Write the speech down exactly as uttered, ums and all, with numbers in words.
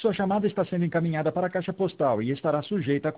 Sua chamada está sendo encaminhada para a caixa postal e estará sujeita a